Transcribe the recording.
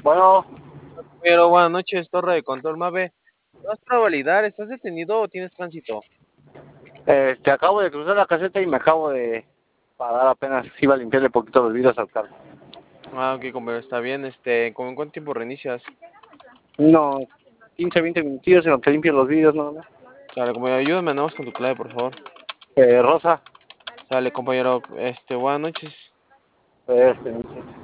Bueno, Pero buenas noches, Torre de Control Mave. ¿Vas para validar? ¿Estás detenido o tienes tránsito? te acabo de cruzar la caseta y me acabo de parar apenas. Iba a limpiarle poquito los vidrios al carro. Ah, ok, compañero, está bien. ¿Cómo en cuánto tiempo reinicias? Unos 15, 20 minutillos en lo que limpio los vidrios, nada más. Sale, compañero, ayúdame, andamos con tu clave, por favor. Rosa, Sale, compañero, buenas noches. este,